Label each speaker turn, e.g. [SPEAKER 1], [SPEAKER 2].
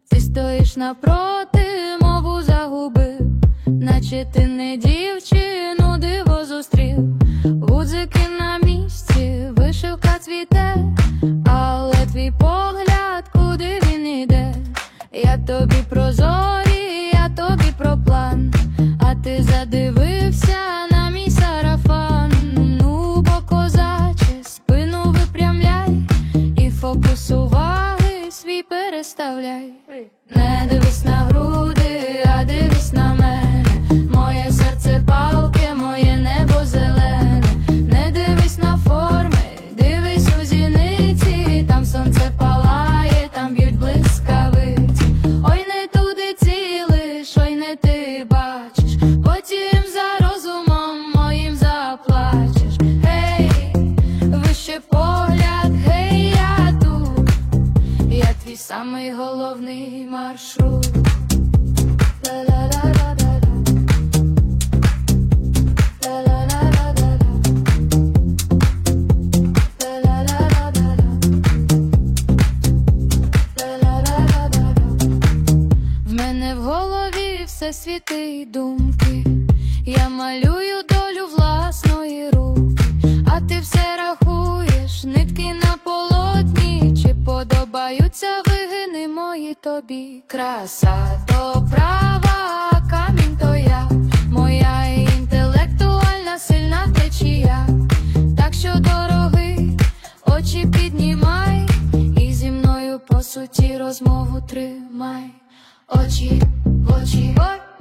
[SPEAKER 1] Ти стоїш напроти, мову загубив, наче ти не дівчину диво зустрів. Гудзики на місці, вишивка цвіте, але твій погляд, куди він іде? Я тобі про зорі, я тобі про план, а ти задивився на мій сарафан. Ну, бо козаче, спину випрямляй і фокус уваги свій переставляй. Не дивись на груди, а дивись на мене. Моє серце палке, моє небо зелене. Не дивись на форми, дивись у зіниці. Там сонце палає, там б'ють блискавиці. Ой, не туди цілиш, ой, не ти бачиш. Потім за розумом моїм заплачеш. Гей, вище погляд, гей, я тут. Я твій самий головний маршрут. Ла-ла-ла-ла-ла-ла. Ла-ла-ла-ла-ла-ла. Ла-ла-ла-ла-ла-ла. Ла-ла-ла-ла-ла-ла. В мене в голові все світи й думки. Я малюю долю власної руки, а ти все рахуєш, нитки на полотні. Чи подобаються вигини мої тобі? Краса то права, а камінь то я. Моя інтелектуальна сильна течія. Так що, дорогий, очі піднімай і зі мною по суті розмову тримай. Очі, очі, очі.